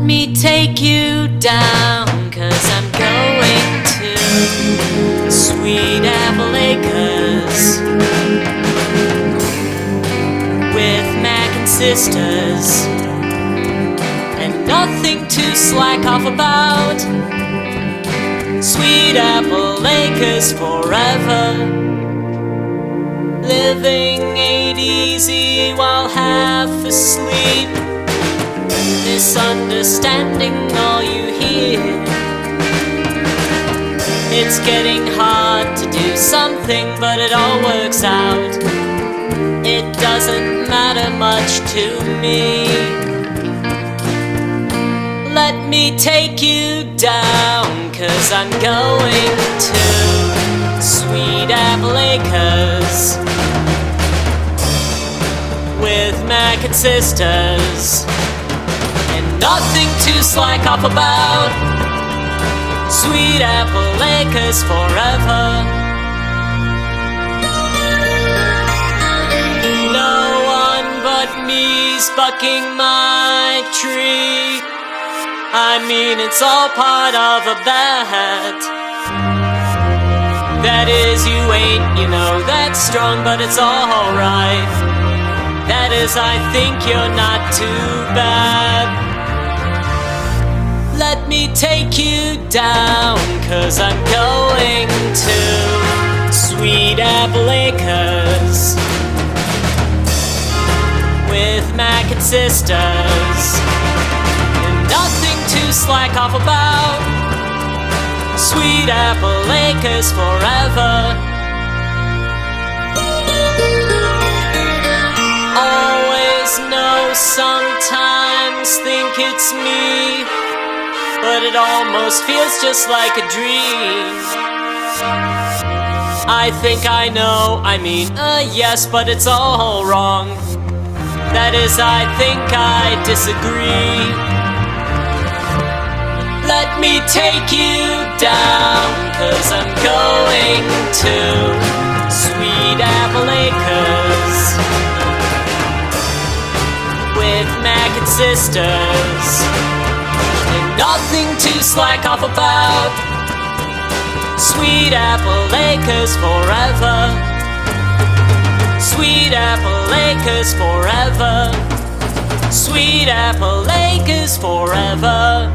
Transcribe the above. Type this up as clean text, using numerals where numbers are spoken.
me take you down, 'cause I'm going to Sweet Apple Acres with Mac and sisters, and nothing to slack off about. Sweet Apple Acres forever, living ain't easy while half asleep. Misunderstanding all you hear. It's getting hard to do something, but it all works out. It doesn't matter much to me. Let me take you down, 'cause I'm going to Sweet Apple Acres with Mac and sisters, and nothing to slack off about. Sweet Apple Acres forever. No one but me's bucking my tree. I mean, it's all part of a bet. That is, you ain't, that strong, but it's alright. That is, I think you're not too bad. Let me take you down, 'cause I'm going to Sweet Apple Acres with Mac and sisters, and nothing to slack off about. Sweet Apple Acres forever. Always know, sometimes think it's me, but it almost feels just like a dream. I think I know, yes, but it's all wrong. That is, I think I disagree. Let me take you down, 'cause I'm going to Sweet Apple Acres with Mac and sisters, and nothing to slack off about. Sweet Apple Acres forever. Sweet Apple Acres forever. Sweet Apple Acres forever.